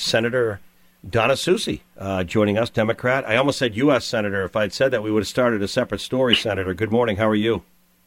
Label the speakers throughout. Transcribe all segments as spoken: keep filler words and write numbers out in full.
Speaker 1: Senator Donna Soucy uh, joining us, Democrat. I almost said U S Senator. If I'd said that, we would have started a separate story, Senator. Good morning. How are you?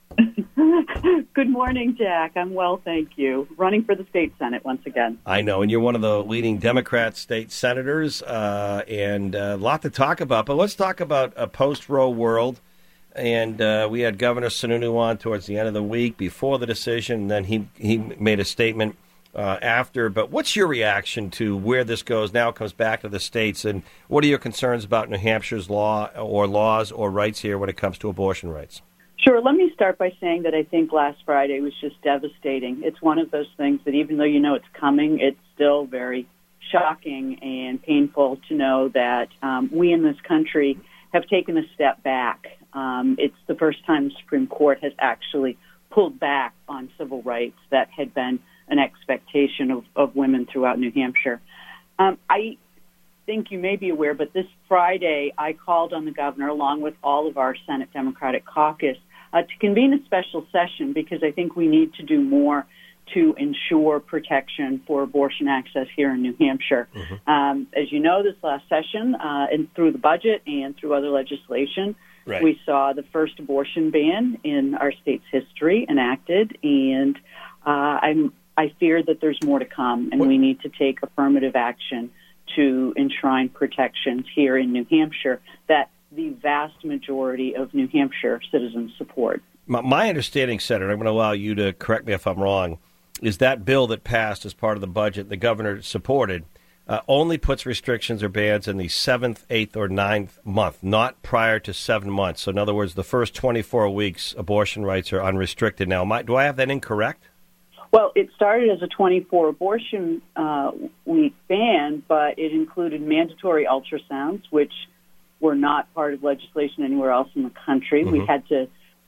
Speaker 2: Good morning, Jack. I'm well, thank you. Running for the state Senate once again.
Speaker 1: I know, and you're one of the leading Democrat state senators, uh, and a lot to talk about. But let's talk about a post-Roe world. And uh, we had Governor Sununu on towards the end of the week before the decision, and then he, he made a statement uh, after. But what's your reaction to where this goes now? It comes back to the states, and what are your concerns about New Hampshire's law or laws or rights here when it comes to abortion rights?
Speaker 2: Sure. Let me start by saying that I think last Friday was just devastating. It's one of those things that even though you know it's coming, it's still very shocking and painful to know that um, we in this country have taken a step back. Um, it's the first time the Supreme Court has actually pulled back on civil rights that had been an expectation of, of women throughout New Hampshire. Um, I think you may be aware, but this Friday I called on the governor along with all of our Senate Democratic caucus Uh, to convene a special session because I think we need to do more to ensure protection for abortion access here in New Hampshire. Mm-hmm. Um, as you know, this last session, uh, and through the budget and through other legislation, right. we saw the first abortion ban in our state's history enacted, and uh, I'm, I fear that there's more to come, and what? we need to take affirmative action to enshrine protections here in New Hampshire that the vast majority of New Hampshire citizens support.
Speaker 1: My, my understanding, Senator, I'm going to allow you to correct me if I'm wrong, is that bill that passed as part of the budget the governor supported uh, only puts restrictions or bans in the seventh, eighth, or ninth month, not prior to seven months. So in other words, the first twenty-four weeks, abortion rights are unrestricted. Now, am I, do I have that incorrect?
Speaker 2: Well, it started as a twenty-four abortion uh, week ban, but it included mandatory ultrasounds, which were not part of legislation anywhere else in the country. Mm-hmm. We had to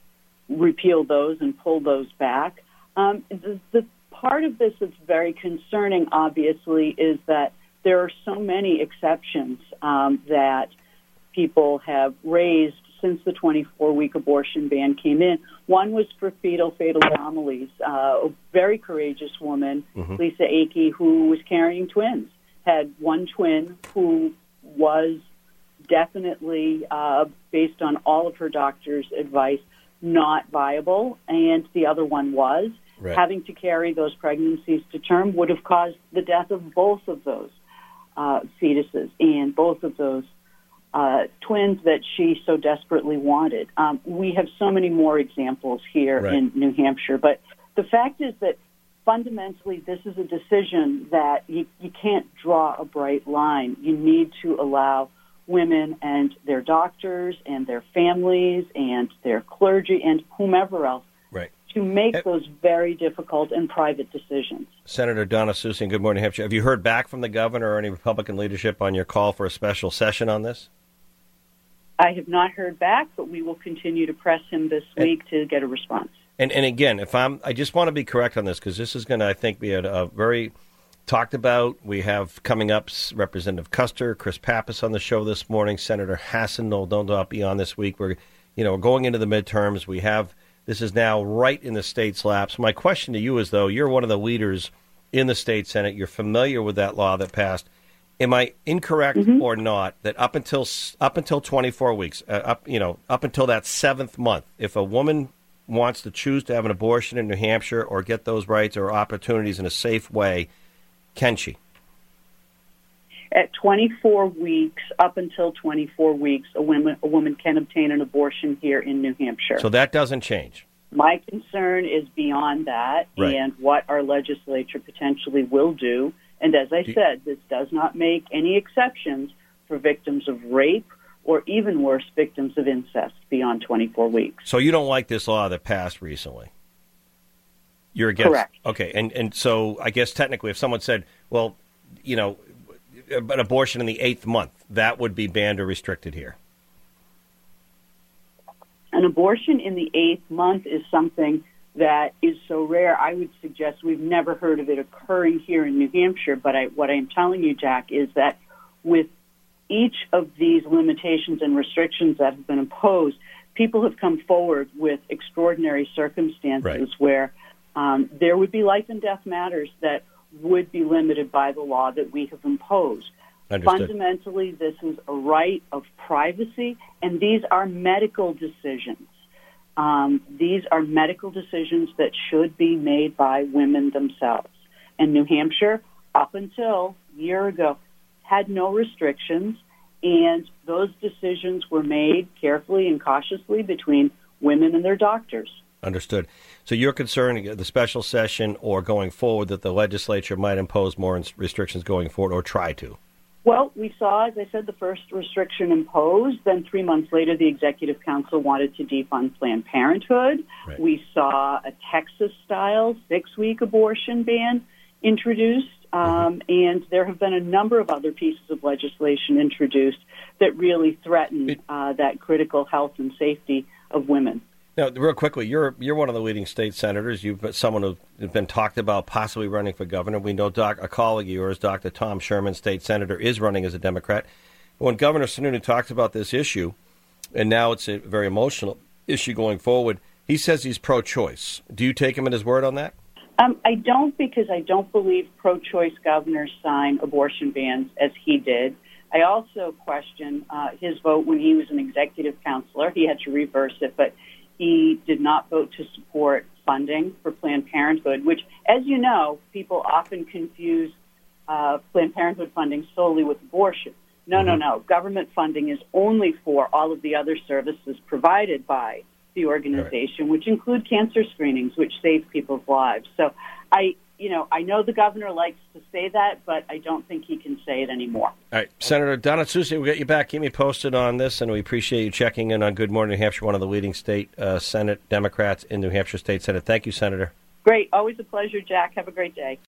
Speaker 2: repeal those and pull those back. Um, the, the part of this that's very concerning, obviously, is that there are so many exceptions um, that people have raised since the twenty-four-week abortion ban came in. One was for fetal fatal anomalies. Uh, a very courageous woman, mm-hmm. Lisa Akey, who was carrying twins, had one twin who was definitely, uh, based on all of her doctor's advice, not viable, and the other one was. Right. Having to carry those pregnancies to term would have caused the death of both of those uh, fetuses and both of those uh, twins that she so desperately wanted. Um, we have so many more examples here right. in New Hampshire, but the fact is that fundamentally this is a decision that you, you can't draw a bright line. You need to allow women and their doctors and their families and their clergy and whomever else
Speaker 1: right.
Speaker 2: to make those very difficult and private decisions.
Speaker 1: Senator Donna Soucy, good morning, Hampshire. Have you heard back from the governor or any Republican leadership on your call for a special session on this?
Speaker 2: I have not heard back, but we will continue to press him this week and, to get a response.
Speaker 1: And and again, if I'm, I just want to be correct on this because this is going to, I think, be a, a very talked about. We have coming up Representative Custer, Chris Pappas on the show this morning, Senator Hassan, no, don't not be on this week. We're, you know, going into the midterms. We have, this is now right in the state's lap. So my question to you is, though, you're one of the leaders in the state Senate. You're familiar with that law that passed. Am I incorrect mm-hmm. or not that up until up until twenty-four weeks, uh, up you know, up until that seventh month, if a woman wants to choose to have an abortion in New Hampshire or get those rights or opportunities in a safe way, can she?
Speaker 2: At twenty-four weeks, up until twenty-four weeks, a woman, a woman can obtain an abortion here in New Hampshire.
Speaker 1: So that doesn't change?
Speaker 2: My concern is beyond that
Speaker 1: right.
Speaker 2: and what our legislature potentially will do. And as I said, this does not make any exceptions for victims of rape or even worse, victims of incest beyond twenty-four weeks.
Speaker 1: So you don't like this law that passed recently? You're against?
Speaker 2: Correct.
Speaker 1: Okay, and, and so I guess technically if someone said, well, you know, an abortion in the eighth month, that would be banned or restricted here?
Speaker 2: An abortion in the eighth month is something that is so rare, I would suggest we've never heard of it occurring here in New Hampshire. But I, what I'm telling you, Jack, is that with each of these limitations and restrictions that have been imposed, people have come forward with extraordinary circumstances right. where um, there would be life and death matters that would be limited by the law that we have imposed.
Speaker 1: Understood.
Speaker 2: Fundamentally, this is a right of privacy, and these are medical decisions. Um, these are medical decisions that should be made by women themselves. And New Hampshire, up until a year ago, had no restrictions, and those decisions were made carefully and cautiously between women and their doctors.
Speaker 1: Understood. So you're concerned the special session or going forward that the legislature might impose more restrictions going forward or try to?
Speaker 2: Well, we saw, as I said, the first restriction imposed. Then three months later, the Executive Council wanted to defund Planned Parenthood.
Speaker 1: Right.
Speaker 2: We saw a Texas-style six-week abortion ban introduced. Um, mm-hmm. And there have been a number of other pieces of legislation introduced that really threaten uh, that critical health and safety of women.
Speaker 1: Now, real quickly, you're you're one of the leading state senators. You've been someone who's been talked about possibly running for governor. We know doc, a colleague of yours, Doctor Tom Sherman, state senator, is running as a Democrat. When Governor Sununu talks about this issue, and now it's a very emotional issue going forward, he says he's pro-choice. Do you take him at his word on that?
Speaker 2: Um, I don't, because I don't believe pro-choice governors sign abortion bans as he did. I also question uh, his vote when he was an executive counselor. He had to reverse it, but he did not vote to support funding for Planned Parenthood, which, as you know, people often confuse uh, Planned Parenthood funding solely with abortion. No, mm-hmm. no, no. Government funding is only for all of the other services provided by the organization, right, which include cancer screenings, which save people's lives. So I, you know, I know the governor likes to say that, but I don't think he can say it anymore. All
Speaker 1: right. Senator Donna Susie, we'll get you back. Keep me posted on this, and we appreciate you checking in on Good Morning New Hampshire, one of the leading state uh, Senate Democrats in New Hampshire State Senate. Thank you, Senator.
Speaker 2: Great. Always a pleasure, Jack. Have a great day.